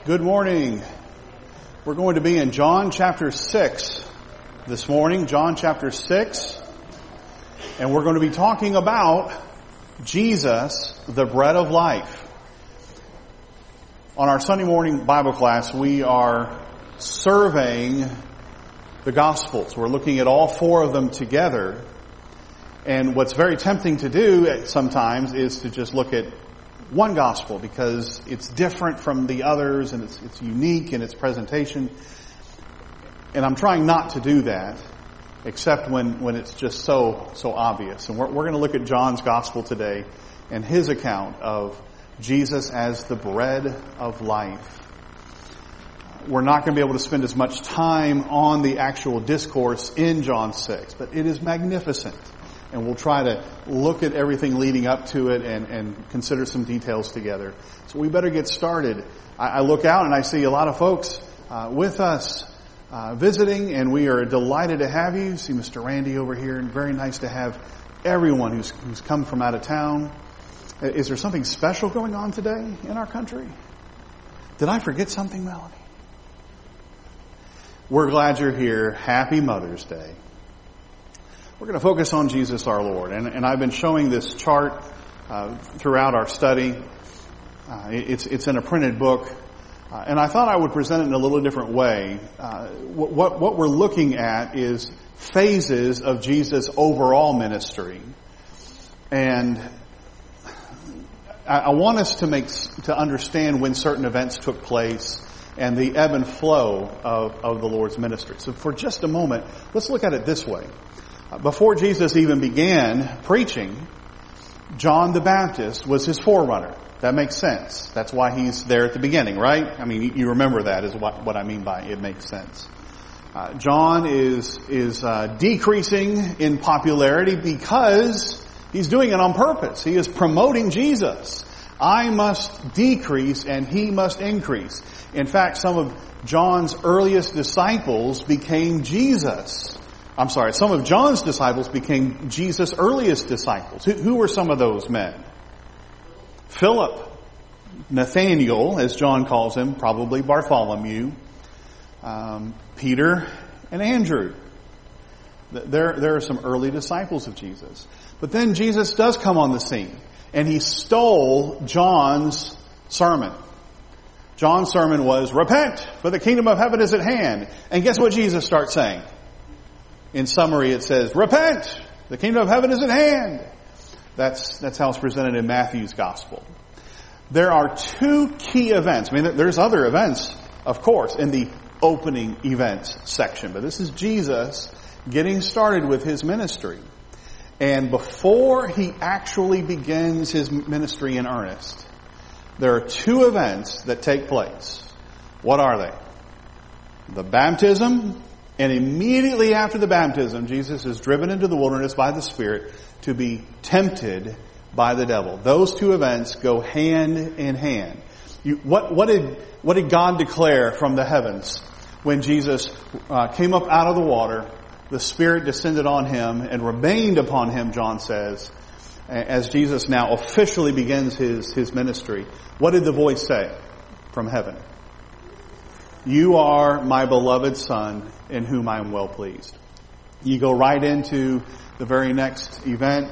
Good morning. We're going to be in John chapter 6 this morning, John chapter 6, and we're going to be talking about Jesus, the bread of life. On our Sunday morning Bible class, we are surveying the Gospels. We're looking at all four of them together, and what's very tempting to do sometimes is to just look at one gospel because it's different from the others and it's unique in its presentation. And I'm trying not to do that except when it's just so obvious. And we're going to look at John's gospel today and his account of Jesus as the bread of life. We're not going to be able to spend as much time on the actual discourse in John 6, but it is magnificent. And we'll try to look at everything leading up to it and consider some details together. So we better get started. I look out and I see a lot of folks with us visiting, and we are delighted to have you. See Mr. Randy over here, and very nice to have everyone who's come from out of town. Is there something special going on today in our country? Did I forget something, Melanie? We're glad you're here. Happy Mother's Day. We're going to focus on Jesus our Lord. And I've been showing this chart throughout our study. It's in a printed book. And I thought I would present it in a little different way. What we're looking at is phases of Jesus' overall ministry. And I want us to understand when certain events took place and the ebb and flow of the Lord's ministry. So for just a moment, let's look at it this way. Before Jesus even began preaching, John the Baptist was his forerunner. That makes sense. That's why he's there at the beginning, right? I mean, you remember that is what I mean by it makes sense. John is decreasing in popularity because he's doing it on purpose. He is promoting Jesus. I must decrease and he must increase. In fact, some of John's earliest disciples became some of John's disciples became Jesus' earliest disciples. Who were some of those men? Philip, Nathaniel, as John calls him, probably Bartholomew, Peter, and Andrew. There are some early disciples of Jesus. But then Jesus does come on the scene, and he stole John's sermon. John's sermon was, "Repent, for the kingdom of heaven is at hand." And guess what Jesus starts saying? In summary, it says, "Repent! The kingdom of heaven is at hand." That's how it's presented in Matthew's gospel. There are two key events. I mean, there's other events, of course, in the opening events section. But this is Jesus getting started with his ministry. And before he actually begins his ministry in earnest, there are two events that take place. What are they? The baptism. And immediately after the baptism, Jesus is driven into the wilderness by the Spirit to be tempted by the devil. Those two events go hand in hand. What did God declare from the heavens when Jesus came up out of the water? The Spirit descended on him and remained upon him, John says, as Jesus now officially begins his ministry. What did the voice say from heaven? "You are my beloved Son, in whom I am well pleased." You go right into the very next event,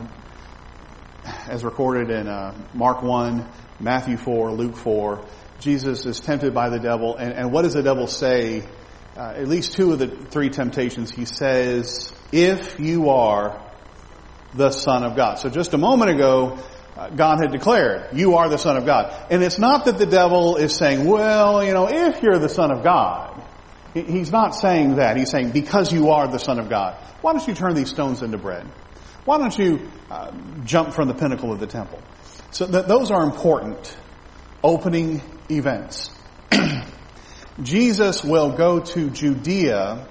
as recorded in Mark 1, Matthew 4, Luke 4. Jesus is tempted by the devil, and what does the devil say? At least two of the three temptations, he says, "If you are the Son of God." So just a moment ago, God had declared, "You are the Son of God." And it's not that the devil is saying, "Well, if you're the Son of God." He's not saying that. He's saying, because you are the Son of God, why don't you turn these stones into bread? Why don't you jump from the pinnacle of the temple? So those are important opening events. Jesus will go to Judea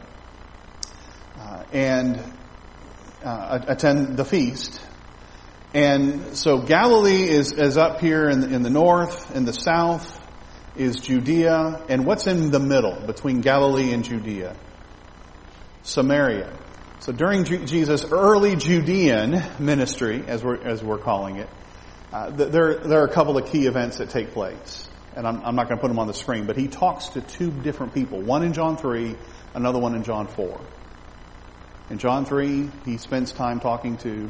and attend the feast. And so Galilee is up here in the north, in the south is Judea. And what's in the middle between Galilee and Judea? Samaria. So during Jesus' early Judean ministry, as we're calling it, there are a couple of key events that take place. and I'm not going to put them on the screen, but he talks to two different people. One in John 3, another one in John 4. In John 3, he spends time talking to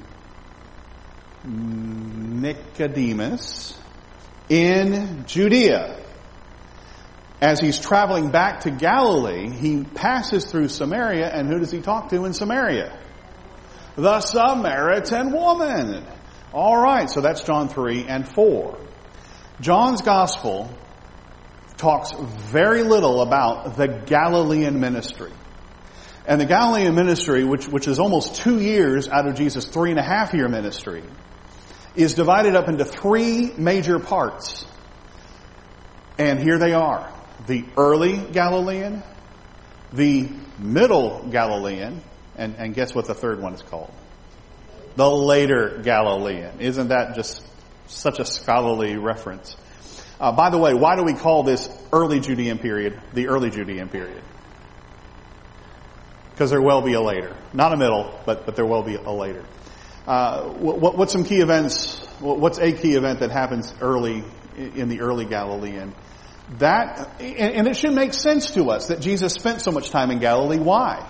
Nicodemus in Judea. As he's traveling back to Galilee, he passes through Samaria, and who does he talk to in Samaria? The Samaritan woman. All right, so that's John 3 and 4. John's Gospel talks very little about the Galilean ministry. And the Galilean ministry, which is almost 2 years out of Jesus' 3.5-year ministry, is divided up into 3 major parts. And here they are. The early Galilean, the middle Galilean, and guess what the third one is called? The later Galilean. Isn't that just such a scholarly reference? By the way, why do we call this early Judean period the early Judean period? Because there will be a later. Not a middle, but there will be a later. What's some key events? What's a key event that happens early in the early Galilean? That, and it should make sense to us that Jesus spent so much time in Galilee. Why?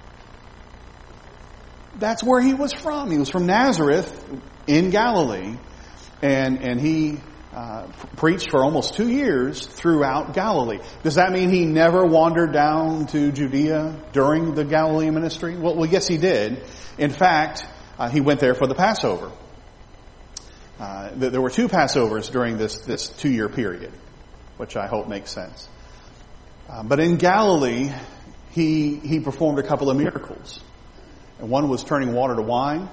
That's where he was from. He was from Nazareth in Galilee, and he preached for almost 2 years throughout Galilee. Does that mean he never wandered down to Judea during the Galilean ministry? Well, yes, he did. In fact, he went there for the Passover. There were 2 Passovers during this 2-year period, which I hope makes sense. But in Galilee, he performed a couple of miracles. And one was turning water to wine.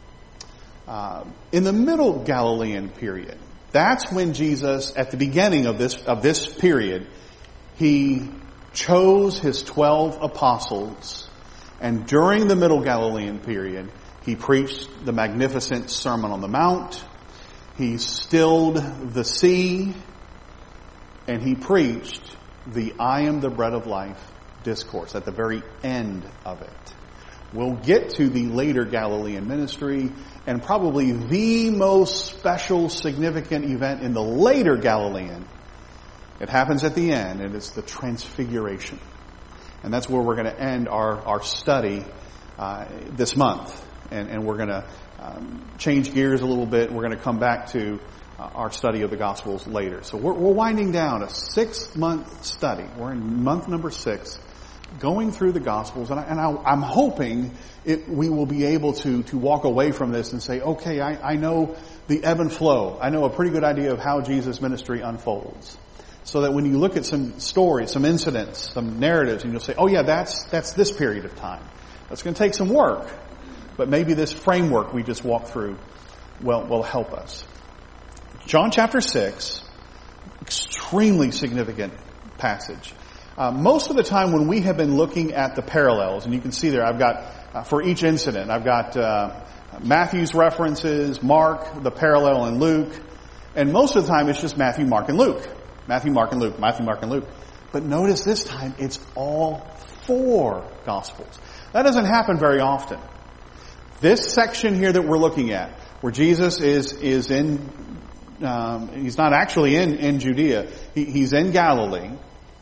In the middle Galilean period, that's when Jesus, at the beginning of this period, he chose his 12 apostles. And during the middle Galilean period, he preached the magnificent Sermon on the Mount. He stilled the sea. And he preached the I am the bread of life discourse at the very end of it. We'll get to the later Galilean ministry, and probably the most special, significant event in the later Galilean. It happens at the end, and it's the Transfiguration. And that's where we're going to end our study this month. And we're going to change gears a little bit. We're going to come back to our study of the Gospels later. So we're winding down a 6-month study. We're in month number 6, going through the Gospels, and I'm hoping we will be able to walk away from this and say, okay, I know the ebb and flow. I know a pretty good idea of how Jesus' ministry unfolds. So that when you look at some stories, some incidents, some narratives, and you'll say, oh yeah, that's this period of time. That's going to take some work. But maybe this framework we just walked through will help us. John chapter 6, extremely significant passage. Most of the time when we have been looking at the parallels, and you can see there I've got, for each incident, I've got Matthew's references, Mark, the parallel in Luke, and most of the time it's just Matthew, Mark, and Luke. Matthew, Mark, and Luke. Matthew, Mark, and Luke. But notice this time it's all 4 Gospels. That doesn't happen very often. This section here that we're looking at, where Jesus is in, he's not actually in Judea, he's in Galilee,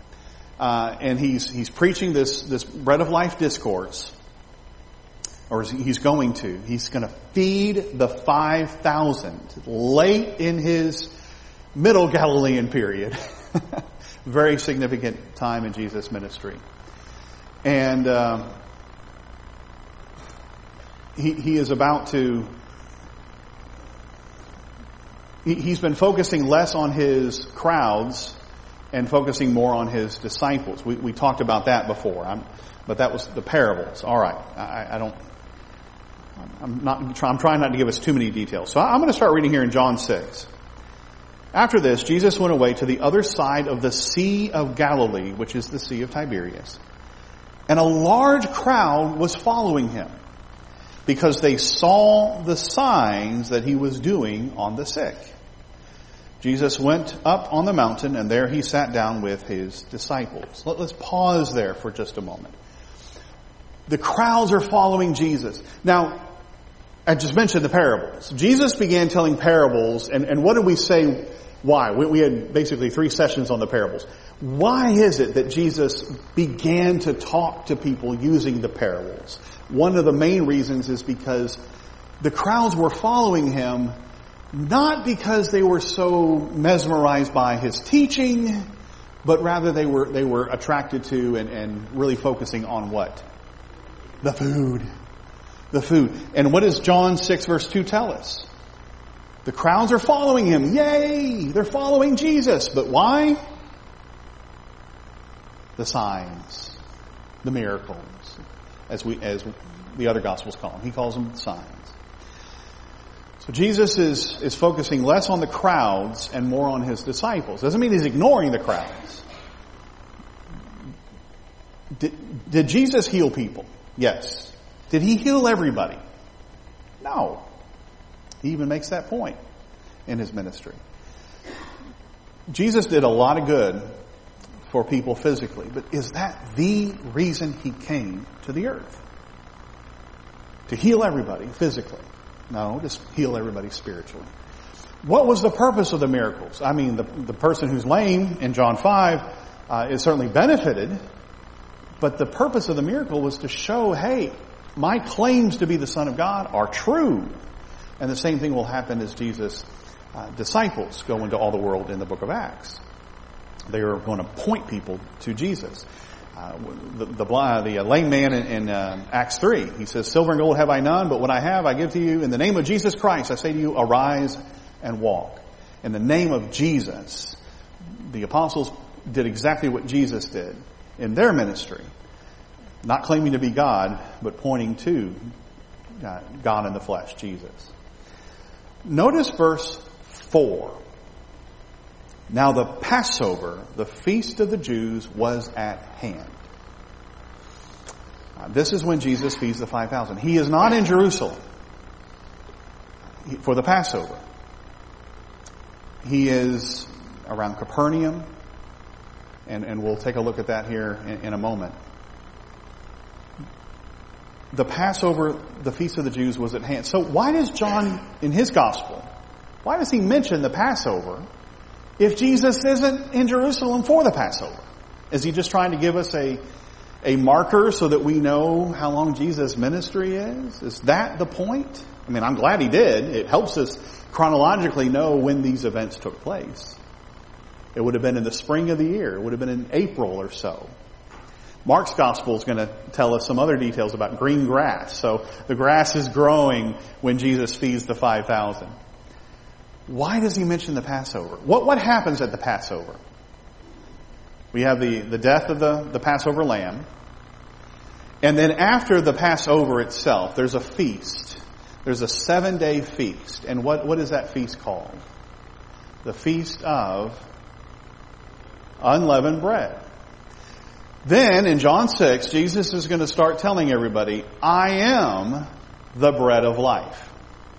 and he's preaching this bread of life discourse, or he's going to feed the 5,000 late in his middle Galilean period. Very significant time in Jesus' ministry. And he is about to, he's been focusing less on his crowds and focusing more on his disciples. We talked about that before, but that was the parables. All right, I'm trying not to give us too many details. So I'm going to start reading here in John 6. After this, Jesus went away to the other side of the Sea of Galilee, which is the Sea of Tiberias. And a large crowd was following him, because they saw the signs that he was doing on the sick. Jesus went up on the mountain, and there he sat down with his disciples. Let's pause there for just a moment. The crowds are following Jesus. Now, I just mentioned the parables. Jesus began telling parables, and what did we say why? We had basically 3 sessions on the parables. Why is it that Jesus began to talk to people using the parables? One of the main reasons is because the crowds were following him not because they were so mesmerized by his teaching, but rather they were attracted to and really focusing on what? The food. The food. And what does John 6 verse 2 tell us? The crowds are following him. Yay! They're following Jesus. But why? The signs. The miracles. As the other Gospels call them. He calls them signs. So Jesus is focusing less on the crowds and more on his disciples. Doesn't mean he's ignoring the crowds. Did Jesus heal people? Yes. Did he heal everybody? No. He even makes that point in his ministry. Jesus did a lot of good for people physically, but is that the reason he came to the earth? To heal everybody physically? No, just heal everybody spiritually. What was the purpose of the miracles? I mean, the person who's lame in John 5 is certainly benefited, but the purpose of the miracle was to show, hey, my claims to be the Son of God are true. And the same thing will happen as Jesus' disciples go into all the world in the book of Acts. They are going to point people to Jesus. The lame man in Acts 3, he says, "Silver and gold have I none, but what I have I give to you. In the name of Jesus Christ, I say to you, arise and walk." In the name of Jesus, the apostles did exactly what Jesus did in their ministry. Not claiming to be God, but pointing to God in the flesh, Jesus. Notice verse 4. Now the Passover, the feast of the Jews, was at hand. This is when Jesus feeds the 5,000. He is not in Jerusalem for the Passover. He is around Capernaum, and we'll take a look at that here in a moment. The Passover, the Feast of the Jews, was at hand. So why does John, in his Gospel, why does he mention the Passover if Jesus isn't in Jerusalem for the Passover? Is he just trying to give us a marker so that we know how long Jesus' ministry is? Is that the point? I mean, I'm glad he did. It helps us chronologically know when these events took place. It would have been in the spring of the year. It would have been in April or so. Mark's Gospel is going to tell us some other details about green grass. So the grass is growing when Jesus feeds the 5,000. Why does he mention the Passover? What happens at the Passover? We have the death of the Passover lamb. And then after the Passover itself, there's a feast. There's a 7-day feast. And what is that feast called? The Feast of Unleavened Bread. Then in John 6, Jesus is going to start telling everybody, I am the bread of life.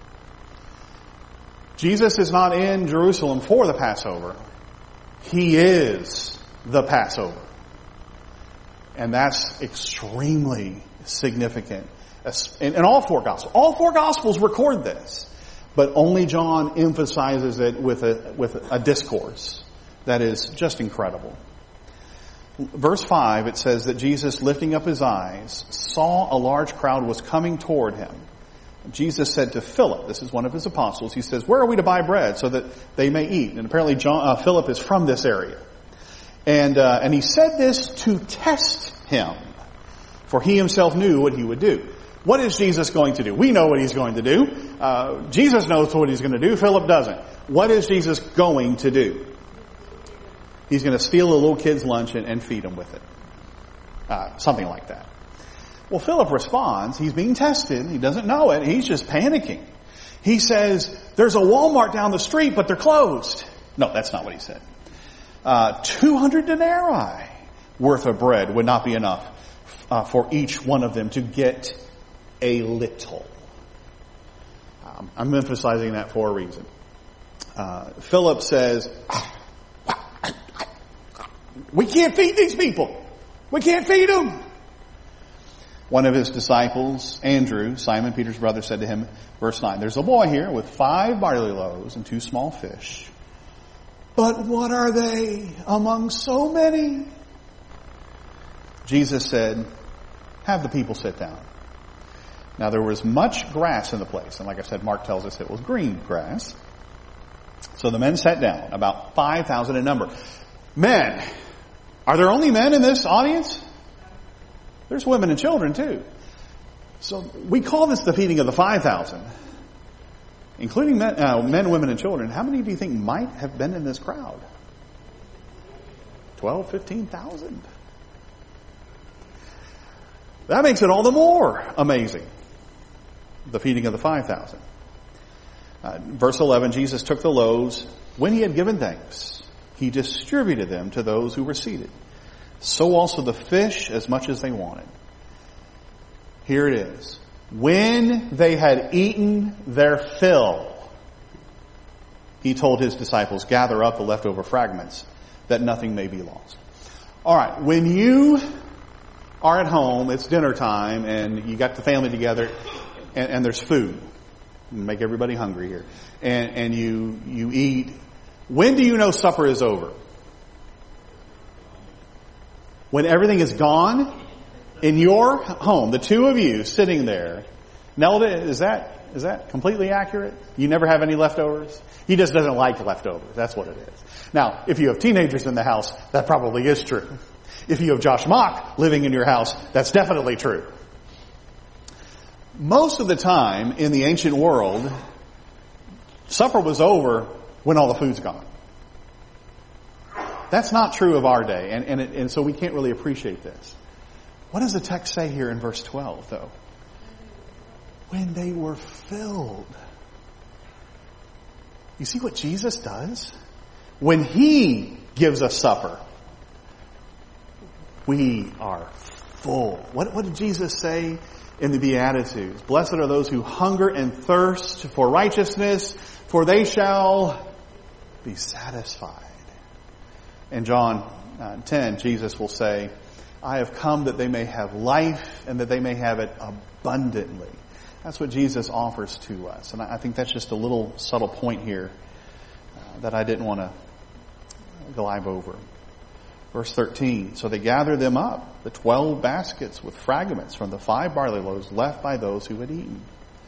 Jesus is not in Jerusalem for the Passover. He is the Passover. And that's extremely significant in all 4 Gospels. All 4 Gospels record this, but only John emphasizes it with a discourse that is just incredible. Verse 5, it says that Jesus, lifting up his eyes, saw a large crowd was coming toward him. Jesus said to Philip, this is one of his apostles, he says, where are we to buy bread so that they may eat? And apparently Philip is from this area. And he said this to test him, for he himself knew what he would do. What is Jesus going to do? We know what he's going to do. Jesus knows what he's going to do. Philip doesn't. What is Jesus going to do? He's going to steal a little kid's lunch and feed him with it. Something like that. Well, Philip responds. He's being tested. He doesn't know it. He's just panicking. He says, there's a Walmart down the street, but they're closed. No, that's not what he said. 200 denarii worth of bread would not be enough for each one of them to get a little. I'm emphasizing that for a reason. Philip says, we can't feed these people. We can't feed them. One of his disciples, Andrew, Simon Peter's brother, said to him, verse 9, there's a boy here with 5 barley loaves and 2 small fish. But what are they among so many? Jesus said, have the people sit down. Now there was much grass in the place. And like I said, Mark tells us it was green grass. So the men sat down, about 5,000 in number. Men. Are there only men in this audience? There's women and children too. So we call this the feeding of the 5,000. Including men, women, and children. How many do you think might have been in this crowd? 12, 15,000. That makes it all the more amazing. The feeding of the 5,000. Verse 11, Jesus took the loaves. When he had given thanks, he distributed them to those who were seated. So also the fish, as much as they wanted. Here it is. When they had eaten their fill, he told his disciples, gather up the leftover fragments, that nothing may be lost. All right, when you are at home, it's dinner time, and you got the family together, and there's food. Make everybody hungry here. And you eat. When do you know supper is over? When everything is gone in your home, the two of you sitting there. Nelda, is that completely accurate? You never have any leftovers? He just doesn't like leftovers. That's what it is. Now, if you have teenagers in the house, that probably is true. If you have Josh Mock living in your house, that's definitely true. Most of the time in the ancient world, supper was over when all the food's gone. That's not true of our day, and so we can't really appreciate this. What does the text say here in verse 12, though? When they were filled. You see what Jesus does? When he gives us supper, we are full. What did Jesus say in the Beatitudes? Blessed are those who hunger and thirst for righteousness, for they shall be satisfied. In John 10, Jesus will say, I have come that they may have life and that they may have it abundantly. That's what Jesus offers to us. And I think that's just a little subtle point here that I didn't want to glide over. Verse 13, so they gathered them up, the 12 baskets with fragments from the 5 barley loaves left by those who had eaten.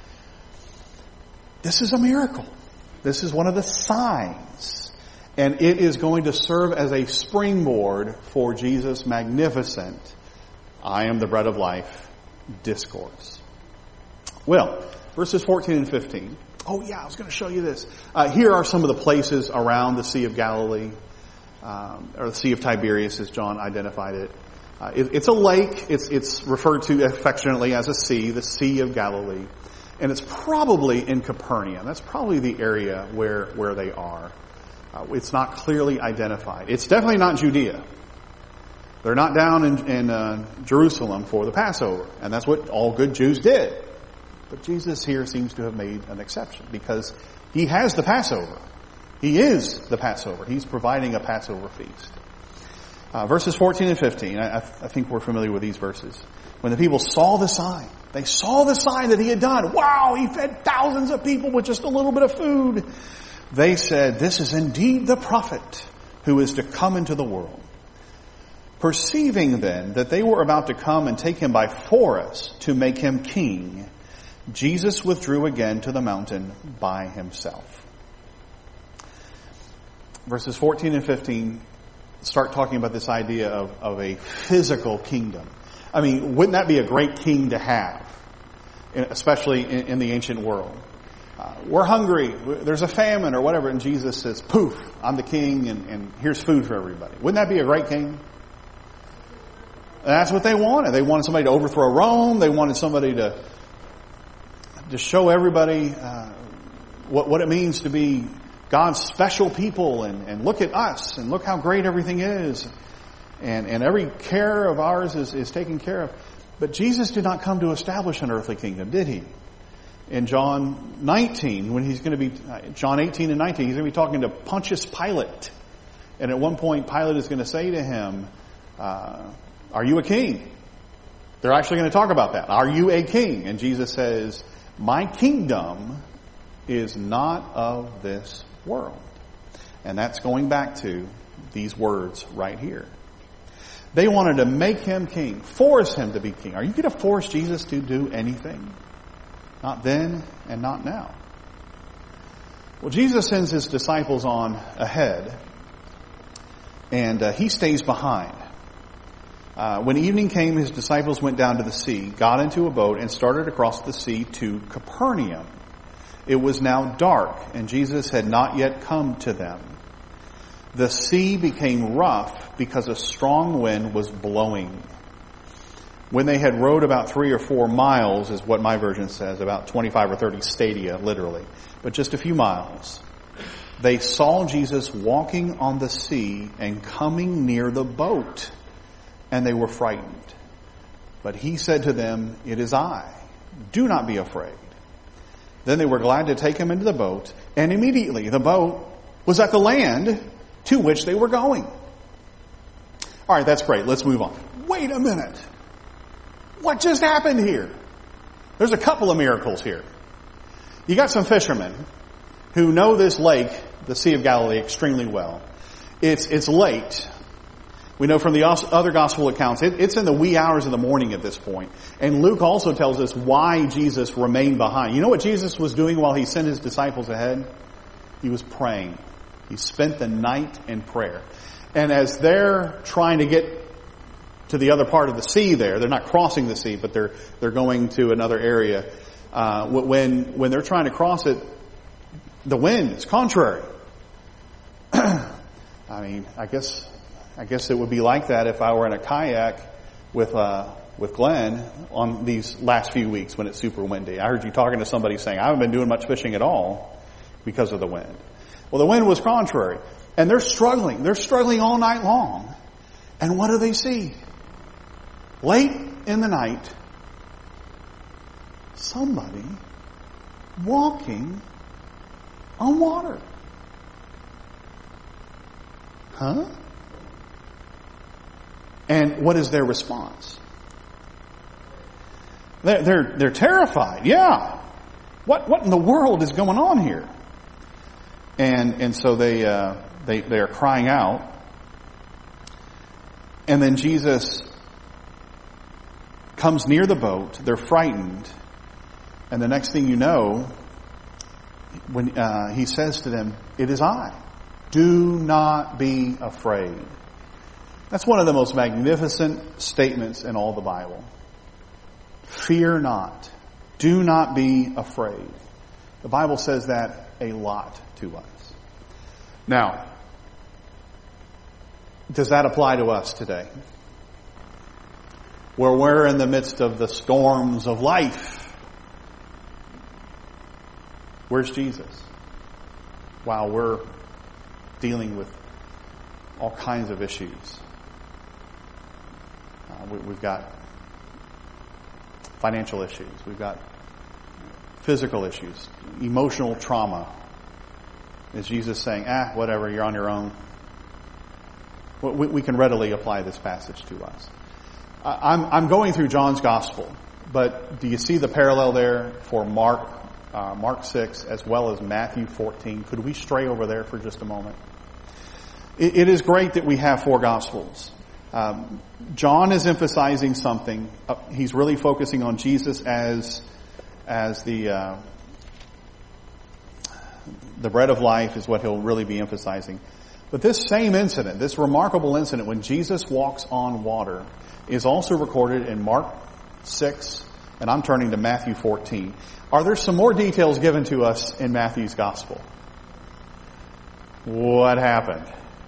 This is a miracle. This is one of the signs. And it is going to serve as a springboard for Jesus' magnificent, I am the bread of life, discourse. Well, verses 14 and 15. Oh yeah, I was going to show you this. Here are some of the places around the Sea of Galilee, or the Sea of Tiberias as John identified it. It's a lake. It's referred to affectionately as a sea, the Sea of Galilee. And it's probably in Capernaum. That's probably the area where they are. It's not clearly identified. It's definitely not Judea. They're not down in Jerusalem for the Passover. And that's what all good Jews did. But Jesus here seems to have made an exception because he has the Passover. He is the Passover. He's providing a Passover feast. Verses 14 and 15, I think we're familiar with these verses. When the people saw the sign, they saw the sign that he had done. Wow, he fed thousands of people with just a little bit of food. They said, this is indeed the prophet who is to come into the world. Perceiving then that they were about to come and take him by force to make him king, Jesus withdrew again to the mountain by himself. Verses 14 and 15 start talking about this idea of a physical kingdom. I mean, wouldn't that be a great king to have, especially in the ancient world? We're hungry, there's a famine or whatever, and Jesus says, poof, I'm the king and here's food for everybody. Wouldn't that be a great king? And that's what they wanted. They wanted somebody to overthrow Rome. They wanted somebody to show everybody what it means to be God's special people and look at us and look how great everything is. And every care of ours is taken care of. But Jesus did not come to establish an earthly kingdom, did he? In John 19, when he's going to be, John 18 and 19, he's going to be talking to Pontius Pilate. And at one point, Pilate is going to say to him, are you a king? They're actually going to talk about that. Are you a king? And Jesus says, my kingdom is not of this world. And that's going back to these words right here. They wanted to make him king, force him to be king. Are you going to force Jesus to do anything? Not then and not now. Well, Jesus sends his disciples on ahead, and he stays behind. When evening came, his disciples went down to the sea, got into a boat, and started across the sea to Capernaum. It was now dark, and Jesus had not yet come to them. The sea became rough because a strong wind was blowing. When they had rowed about 3 or 4 miles, is what my version says, about 25 or 30 stadia, literally, but just a few miles, they saw Jesus walking on the sea and coming near the boat, and they were frightened. But he said to them, it is I. Do not be afraid. Then they were glad to take him into the boat, and immediately the boat was at the land to which they were going. All right, that's great. Let's move on. Wait a minute. What just happened here? There's a couple of miracles here. You got some fishermen who know this lake, the Sea of Galilee, extremely well. It's late. We know from the other gospel accounts, it's in the wee hours of the morning at this point. And Luke also tells us why Jesus remained behind. You know what Jesus was doing while he sent his disciples ahead? He was praying. He spent the night in prayer. And as they're trying to get to the other part of the sea there, they're not crossing the sea, but they're going to another area. When they're trying to cross it, the wind is contrary. I mean, I guess it would be like that if I were in a kayak with Glenn on these last few weeks when it's super windy. I heard you talking to somebody saying, I haven't been doing much fishing at all because of the wind. Well, the wind was contrary. And they're struggling. They're struggling all night long. And what do they see? Late in the night, somebody walking on water. Huh? And what is their response? They're terrified. Yeah. What in the world is going on here? And so they are crying out. And then Jesus comes near the boat. They're frightened. And the next thing you know, when he says to them, it is I. Do not be afraid. That's one of the most magnificent statements in all the Bible. Fear not. Do not be afraid. The Bible says that a lot to us. Now, does that apply to us today? Where we're in the midst of the storms of life. Where's Jesus? While we're dealing with all kinds of issues. We've got financial issues. We've got physical issues. Emotional trauma. Is Jesus saying, whatever, you're on your own? We can readily apply this passage to us. I'm going through John's Gospel, but do you see the parallel there for Mark 6 as well as Matthew 14? Could we stray over there for just a moment? It is great that we have 4 Gospels. John is emphasizing something. He's really focusing on Jesus as the bread of life is what he'll really be emphasizing. But this same incident, this remarkable incident when Jesus walks on water, is also recorded in Mark 6, and I'm turning to Matthew 14. Are there some more details given to us in Matthew's Gospel? What happened?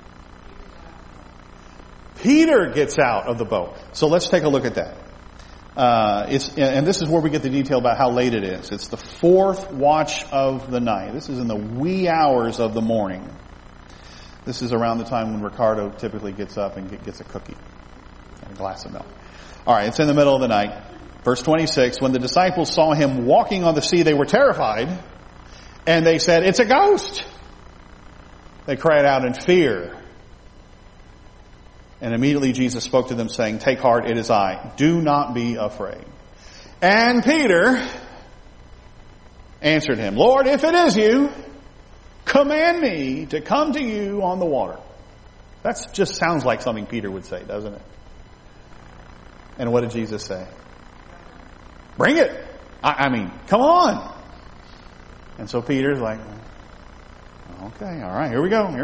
Peter gets out of the boat. So let's take a look at that. And this is where we get the detail about how late it is. It's the 4th watch of the night. This is in the wee hours of the morning. This is around the time when Ricardo typically gets up and gets a cookie and a glass of milk. All right, it's in the middle of the night. Verse 26, when the disciples saw him walking on the sea, they were terrified, and they said, it's a ghost. They cried out in fear And immediately Jesus spoke to them, saying, "Take heart, it is I. Do not be afraid." And Peter answered him, "Lord, if it is you, command me to come to you on the water." That just sounds like something Peter would say, doesn't it? And what did Jesus say? Bring it. I mean, come on. And so Peter's like, okay, all right, here we go.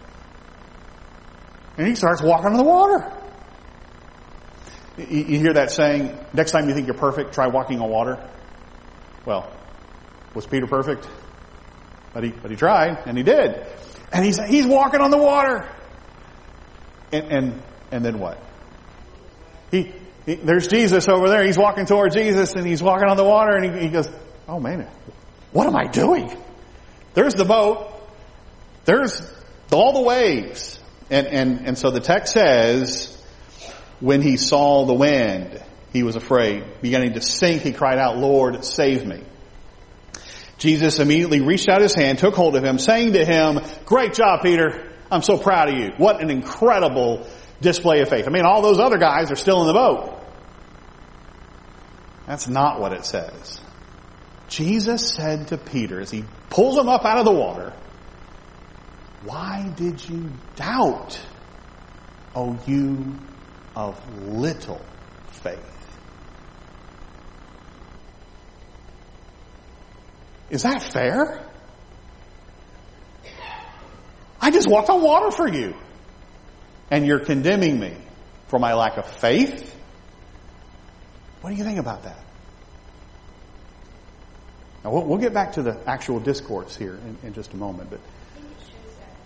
And he starts walking on the water. You hear that saying, next time you think you're perfect, try walking on water. Well, was Peter perfect? But he tried, and he did. And he's walking on the water. And then what? There's Jesus over there. He's walking toward Jesus, and he's walking on the water, and he goes, "Oh man, what am I doing?" There's the boat. There's all the waves. And so the text says, when he saw the wind, he was afraid. Beginning to sink, he cried out, "Lord, save me." Jesus immediately reached out his hand, took hold of him, saying to him, "Great job, Peter. I'm so proud of you." What an incredible display of faith. I mean, all those other guys are still in the boat. That's not what it says. Jesus said to Peter, as he pulls him up out of the water, "Why did you doubt, O you of little faith?" Is that fair? I just walked on water for you. And you're condemning me for my lack of faith? What do you think about that? Now, we'll get back to the actual discourse here in just a moment. But I think it shows that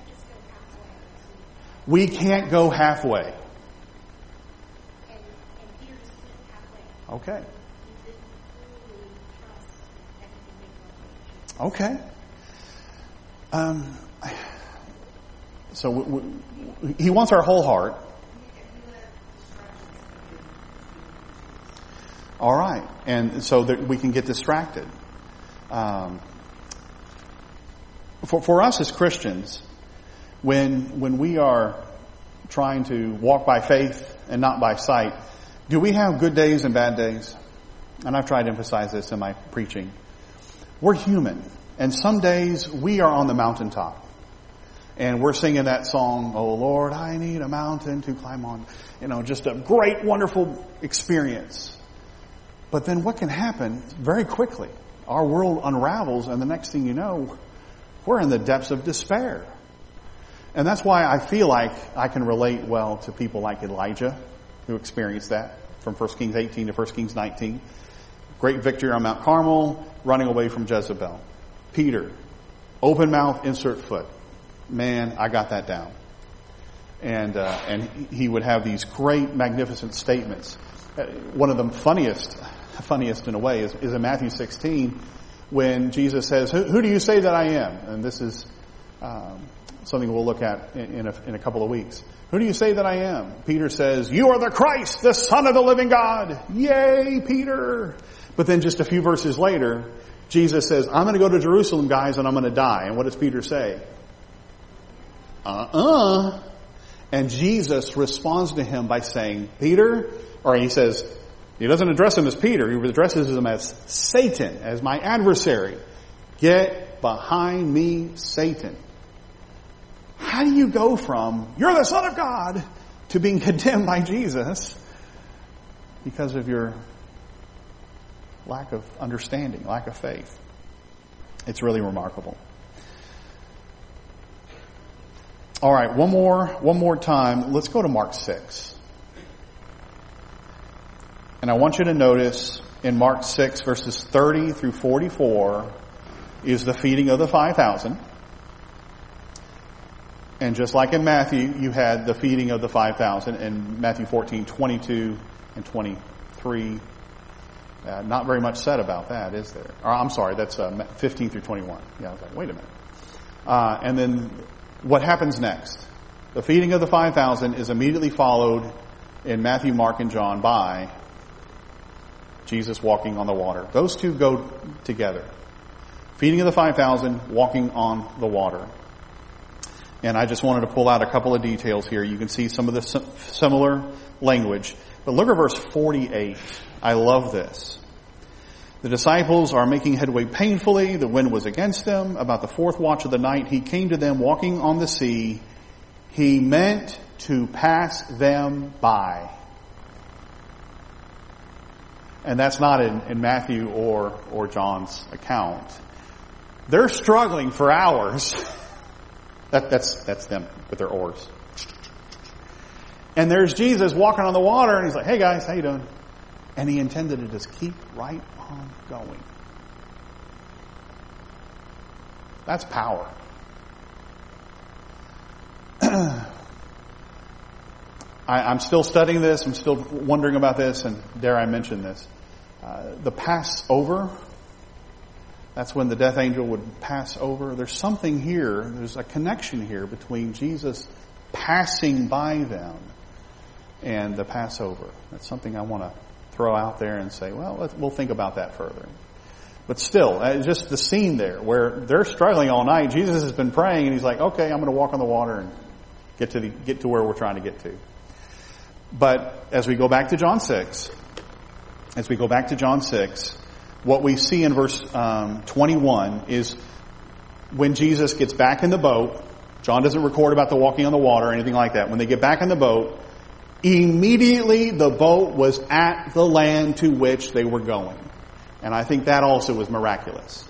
we can't go halfway. And Peter just went halfway. Okay. He didn't really trust that he could make one change. Okay. So he wants our whole heart. All right. And so that we can get distracted. For us as Christians, when we are trying to walk by faith and not by sight, do we have good days and bad days? And I've tried to emphasize this in my preaching. We're human. And some days we are on the mountaintop. And we're singing that song, "Oh Lord, I need a mountain to climb on." Just a great, wonderful experience. But then what can happen very quickly? Our world unravels, and the next thing you know, we're in the depths of despair. And that's why I feel like I can relate well to people like Elijah, who experienced that from 1 Kings 18 to 1 Kings 19. Great victory on Mount Carmel, running away from Jezebel. Peter, open mouth, insert foot. Man, I got that down. And he would have these great, magnificent statements. One of the funniest in a way is in Matthew 16, when Jesus says, who do you say that I am? And this is something we'll look at in a couple of weeks. Who do you say that I am? Peter says, "You are the Christ, the Son of the living God." Yay, Peter! But then just a few verses later, Jesus says, "I'm going to go to Jerusalem, guys, and I'm going to die." And what does Peter say? And Jesus responds to him by saying, "Peter," or he doesn't address him as Peter, he addresses him as Satan, as my adversary. "Get behind me, Satan." How do you go from, "You're the Son of God," to being condemned by Jesus because of your lack of understanding, lack of faith? It's really remarkable. All right, one more time. Let's go to Mark 6. And I want you to notice in Mark 6, verses 30 through 44, is the feeding of the 5,000. And just like in Matthew, you had the feeding of the 5,000 in Matthew 14, 22 and 23. Not very much said about that, is there? Or, I'm sorry, that's 15 through 21. Yeah, I was like, wait a minute. And then what happens next? The feeding of the 5,000 is immediately followed in Matthew, Mark, and John by Jesus walking on the water. Those two go together. Feeding of the 5,000, walking on the water. And I just wanted to pull out a couple of details here. You can see some of the similar language. But look at verse 48. I love this. The disciples are making headway painfully. The wind was against them. About the fourth watch of the night, he came to them walking on the sea. He meant to pass them by. And that's not in Matthew or John's account. They're struggling for hours. That's them with their oars. And there's Jesus walking on the water, and he's like, "Hey guys, how you doing?" And he intended to just keep right on going. That's power. I'm still studying this. I'm still wondering about this, and dare I mention this. The Passover, that's when the death angel would pass over. There's something here. There's a connection here between Jesus passing by them and the Passover. That's something I want to throw out there and say, well, we'll think about that further. But still, just the scene there where they're struggling all night. Jesus has been praying, and he's like, "Okay, I'm going to walk on the water and get to where we're trying to get to." But as we go back to John 6, what we see in verse 21 is when Jesus gets back in the boat. John doesn't record about the walking on the water or anything like that. When they get back in the boat, immediately the boat was at the land to which they were going. And I think that also was miraculous.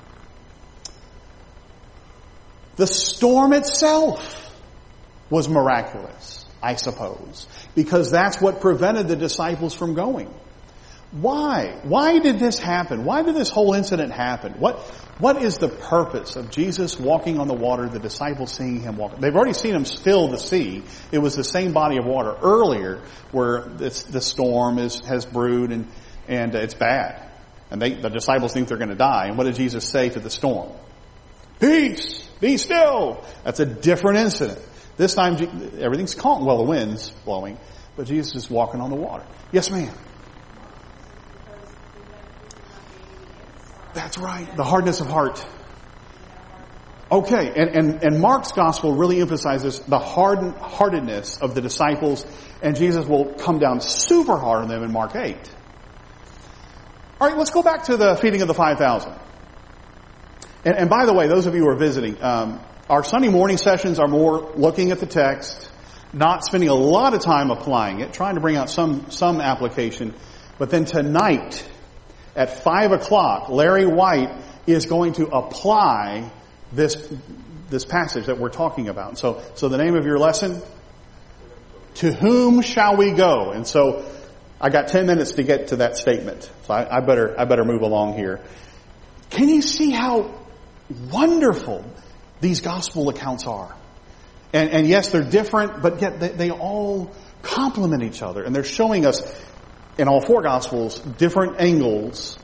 The storm itself was miraculous, I suppose, because that's what prevented the disciples from going. Why? Why did this happen? Why did this whole incident happen? What is the purpose of Jesus walking on the water, the disciples seeing him walk? They've already seen him still the sea. It was the same body of water earlier where the storm has brewed and it's bad. And the disciples think they're going to die. And what did Jesus say to the storm? "Peace, be still." That's a different incident. This time everything's calm. Well, the wind's blowing, but Jesus is walking on the water. Yes, ma'am. That's right. The hardness of heart. Okay. And Mark's gospel really emphasizes the heartedness of the disciples, and Jesus will come down super hard on them in Mark 8. All right, let's go back to the feeding of the 5,000. And by the way, those of you who are visiting, our Sunday morning sessions are more looking at the text, not spending a lot of time applying it, trying to bring out some application. But then tonight, at 5 o'clock, Larry White is going to apply this passage that we're talking about. So the name of your lesson, "To whom shall we go?" And so I got 10 minutes to get to that statement. So I better move along here. Can you see how wonderful these gospel accounts are? And yes, they're different, but yet they all complement each other. And they're showing us, in all four gospels, different angles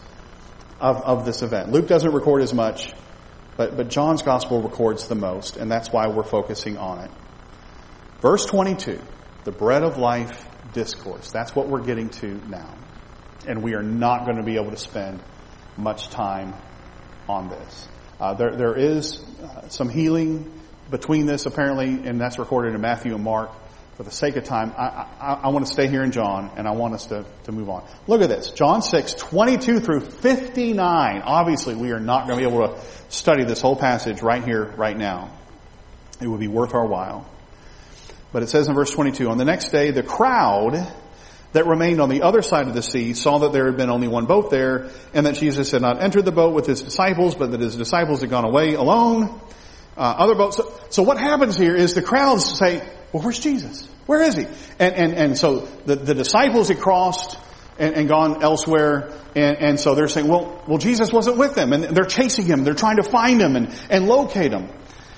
of this event. Luke doesn't record as much, but John's gospel records the most, and that's why we're focusing on it. Verse 22, the bread of life discourse. That's what we're getting to now. And we are not going to be able to spend much time on this. There is some healing between this, apparently, and that's recorded in Matthew and Mark. For the sake of time, I want to stay here in John, and I want us to move on. Look at this. John 6, 22 through 59. Obviously, we are not going to be able to study this whole passage right here, right now. It would be worth our while. But it says in verse 22, "On the next day, the crowd that remained on the other side of the sea saw that there had been only one boat there, and that Jesus had not entered the boat with his disciples, but that his disciples had gone away alone. Other boats." So what happens here is the crowds say, "Well, where's Jesus? Where is he?" And so the disciples had crossed and gone elsewhere, and so they're saying, well, Jesus wasn't with them, and they're chasing him. They're trying to find him and locate him.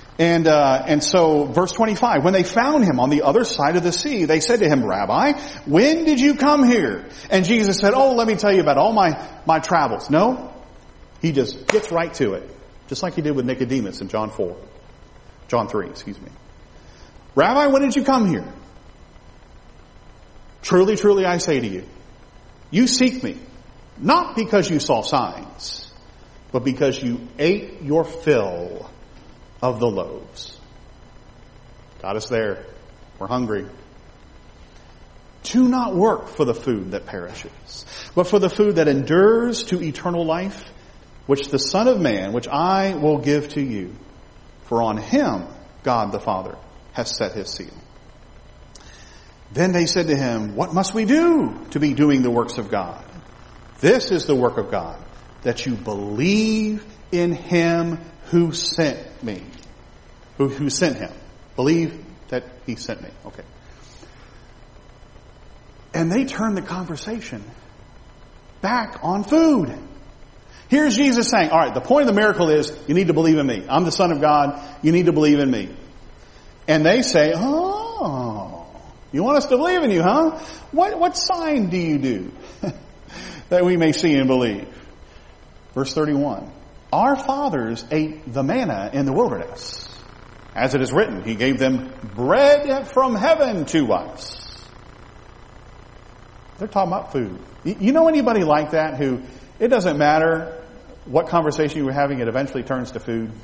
And so verse 25, "When they found him on the other side of the sea, they said to him, 'Rabbi, when did you come here?' And Jesus said, 'Oh, let me tell you about all my travels.'" No, he just gets right to it, just like he did with Nicodemus in John 3, "Rabbi, when did you come here? Truly, truly, I say to you, you seek me, not because you saw signs, but because you ate your fill of the loaves." Got us there. We're hungry. Do not work for the food that perishes, but for the food that endures to eternal life, which the Son of Man, which I will give to you. For on him God the Father has set his seal. Then they said to him, what must we do to be doing the works of God? This is the work of God, that you believe in him who sent me. Who sent him. Believe that he sent me. Okay. And they turned the conversation back on food. Here's Jesus saying, all right, the point of the miracle is you need to believe in me. I'm the Son of God. You need to believe in me. And they say, oh, you want us to believe in you, huh? What sign do you do that we may see and believe? Verse 31. Our fathers ate the manna in the wilderness. As it is written, he gave them bread from heaven to us. They're talking about food. You know anybody like that who, it doesn't matter what conversation you were having, it eventually turns to food?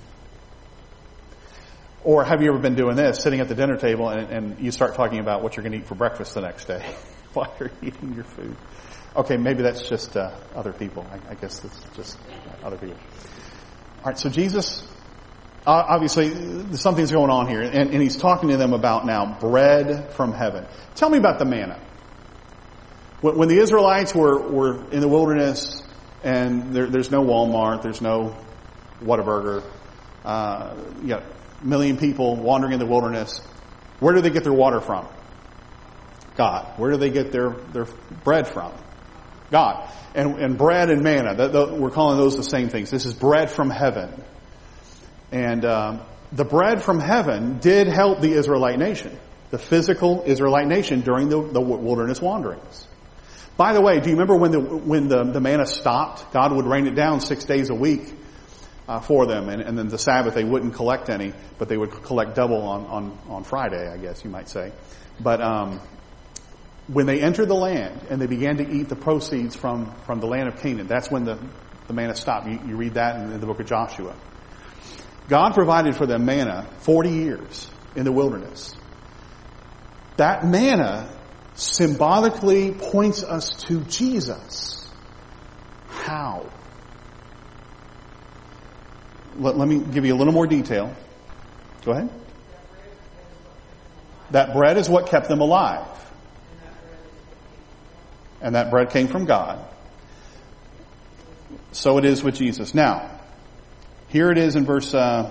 Or have you ever been doing this, sitting at the dinner table and you start talking about what you're going to eat for breakfast the next day while you're eating your food? Okay, maybe that's just other people. I guess that's just other people. All right, so Jesus, obviously something's going on here, and he's talking to them about now bread from heaven. Tell me about the manna. When the Israelites were in the wilderness, and there's no Walmart, there's no Whataburger, you got a million people wandering in the wilderness, where do they get their water from? God. Where do they get their bread from? God. And bread and manna, we're calling those the same things. This is bread from heaven. And the bread from heaven did help the Israelite nation, the physical Israelite nation during the wilderness wanderings. By the way, do you remember when the manna stopped? God would rain it down 6 days a week for them, and then the Sabbath they wouldn't collect any, but they would collect double on Friday, I guess you might say. But when they entered the land and they began to eat the proceeds from the land of Canaan, that's when the manna stopped. You read that in the book of Joshua. God provided for them manna 40 years in the wilderness. That manna symbolically points us to Jesus. How? Let me give you a little more detail. Go ahead. That bread is what kept them alive. And that bread came from God. So it is with Jesus. Now, here it is in verses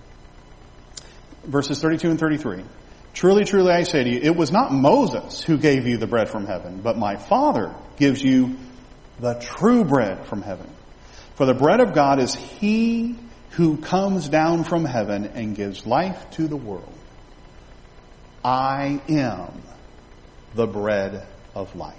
32 and 33. Truly, truly, I say to you, it was not Moses who gave you the bread from heaven, but my Father gives you the true bread from heaven. For the bread of God is he who comes down from heaven and gives life to the world. I am the bread of life.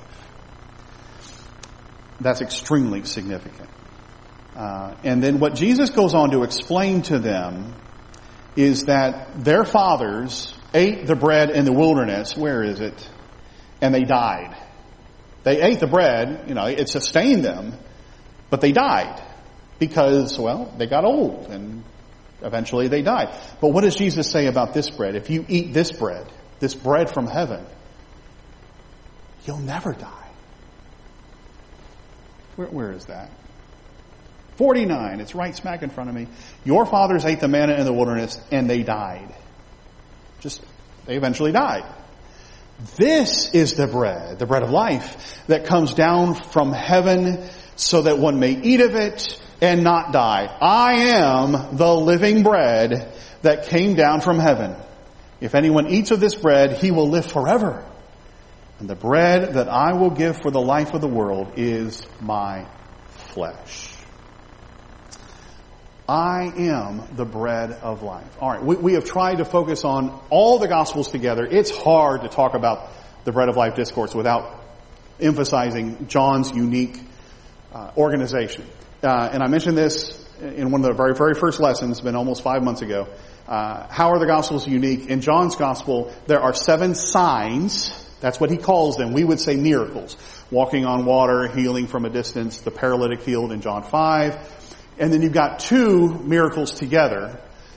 That's extremely significant. And then what Jesus goes on to explain to them is that their fathers ate the bread in the wilderness. Where is it? And they died. They ate the bread, it sustained them, but they died because, they got old and eventually they died. But what does Jesus say about this bread? If you eat this bread from heaven, you'll never die. Where is that? 49. It's right smack in front of me. Your fathers ate the manna in the wilderness and they died. They eventually died. This is the bread of life that comes down from heaven so that one may eat of it and not die. I am the living bread that came down from heaven. If anyone eats of this bread, he will live forever. And the bread that I will give for the life of the world is my flesh. I am the bread of life. All right, we have tried to focus on all the Gospels together. It's hard to talk about the bread of life discourse without emphasizing John's unique organization. And I mentioned this in one of the very, very first lessons, it's been almost 5 months ago. How are the Gospels unique? In John's Gospel, there are 7 signs. That's what he calls them. We would say miracles. Walking on water, healing from a distance, the paralytic healed in John 5. And then you've got 2 miracles together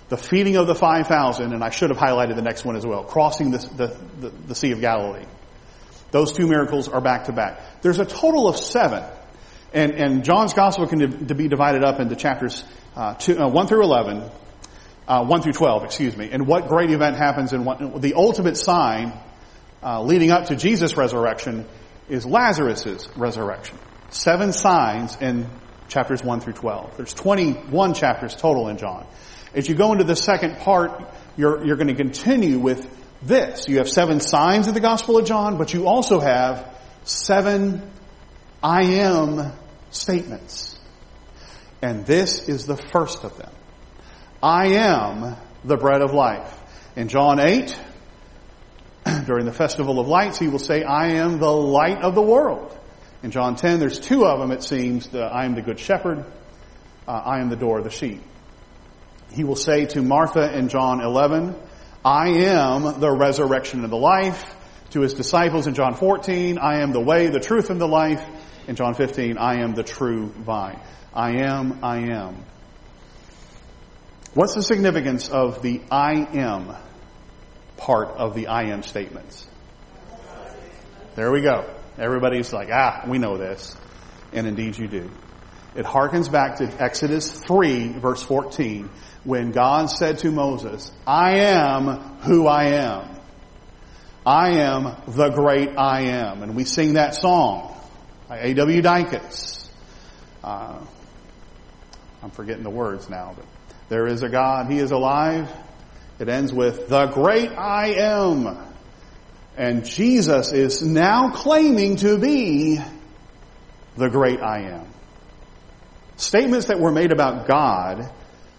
the feeding of the 5,000, and I should have highlighted the next one as well, crossing the Sea of Galilee. Those two miracles are back to back. There's a total of 7. And John's Gospel can be divided up into chapters 1 through 11, 1 through 12, excuse me. And what great event happens in the ultimate sign leading up to Jesus' resurrection is Lazarus' resurrection. 7 signs in chapters 1 through 12. There's 21 chapters total in John. As you go into the second part, you're going to continue with this. You have 7 signs of the Gospel of John, but you also have 7 I am statements. And this is the first of them. I am the bread of life. In John 8, during the Festival of Lights, he will say, I am the light of the world. In John 10, there's 2 of them, it seems. I am the good shepherd. I am the door of the sheep. He will say to Martha in John 11, I am the resurrection and the life. To his disciples in John 14, I am the way, the truth, and the life. In John 15, I am the true vine. I am. What's the significance of the I am part of the I am statements? There we go. Everybody's like, we know this. And indeed you do. It harkens back to Exodus 3, verse 14, when God said to Moses, I am who I am. I am the great I am. And we sing that song by A.W. Dykes. I'm forgetting the words now, but there is a God, He is alive. It ends with the great I am. And Jesus is now claiming to be the great I am. Statements that were made about God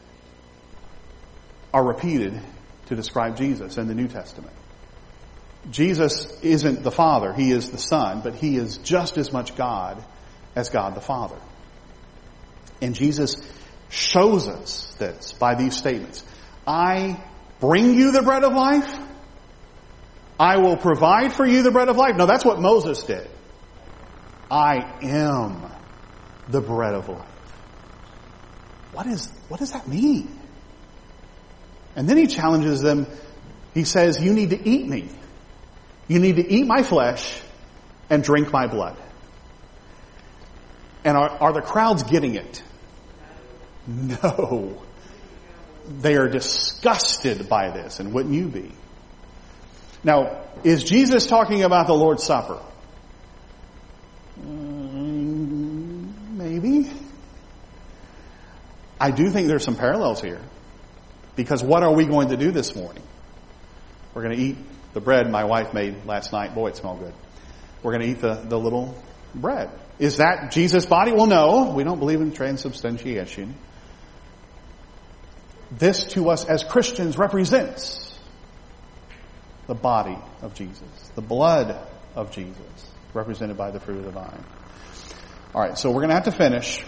are repeated to describe Jesus in the New Testament. Jesus isn't the Father, He is the Son, but He is just as much God as God the Father. And Jesus shows us this by these statements. I bring you the bread of life. I will provide for you the bread of life. No, that's what Moses did. I am the bread of life. What does that mean? And then he challenges them. He says, you need to eat me. You need to eat my flesh and drink my blood. And are the crowds getting it? No. They are disgusted by this, and wouldn't you be? Now, is Jesus talking about the Lord's Supper? Maybe. I do think there's some parallels here. Because what are we going to do this morning? We're going to eat the bread my wife made last night. Boy, it smelled good. We're going to eat the little bread. Is that Jesus' body? Well, no. We don't believe in transubstantiation. This to us as Christians represents the body of Jesus, the blood of Jesus, represented by the fruit of the vine. All right, so we're going to have to finish,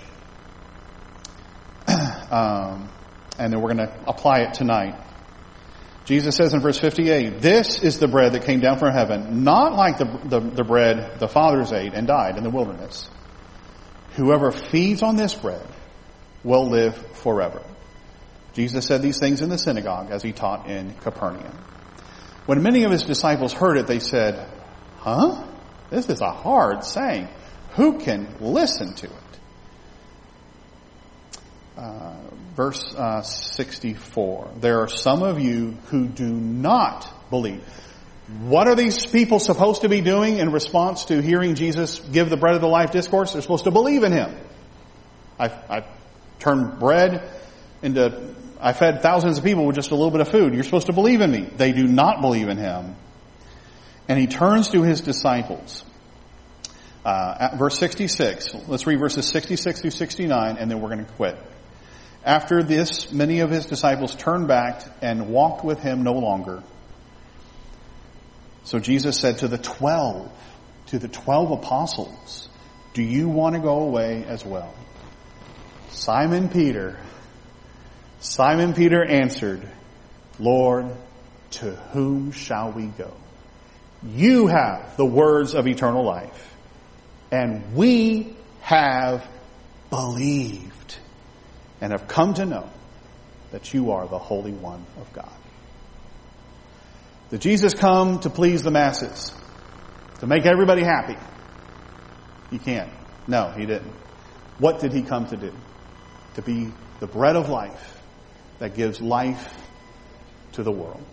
and then we're going to apply it tonight. Jesus says in verse 58, this is the bread that came down from heaven, not like the bread the fathers ate and died in the wilderness. Whoever feeds on this bread will live forever. Jesus said these things in the synagogue as he taught in Capernaum. When many of his disciples heard it, they said, this is a hard saying. Who can listen to it? Verse 64. There are some of you who do not believe. What are these people supposed to be doing in response to hearing Jesus give the bread of the life discourse? They're supposed to believe in him. I've turned bread into... I fed thousands of people with just a little bit of food. You're supposed to believe in me. They do not believe in him. And he turns to his disciples. At verse 66. Let's read verses 66 through 69, and then we're going to quit. After this, many of his disciples turned back and walked with him no longer. So Jesus said to the 12 apostles, do you want to go away as well? Simon Peter answered, Lord, to whom shall we go? You have the words of eternal life, and we have believed and have come to know that you are the Holy One of God. Did Jesus come to please the masses? To make everybody happy? He can't. No, he didn't. What did he come to do? To be the bread of life that gives life to the world.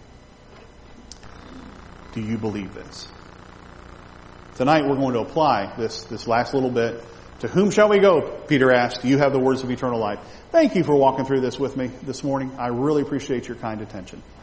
Do you believe this? Tonight we're going to apply this last little bit. To whom shall we go? Peter asked. You have the words of eternal life. Thank you for walking through this with me this morning. I really appreciate your kind attention.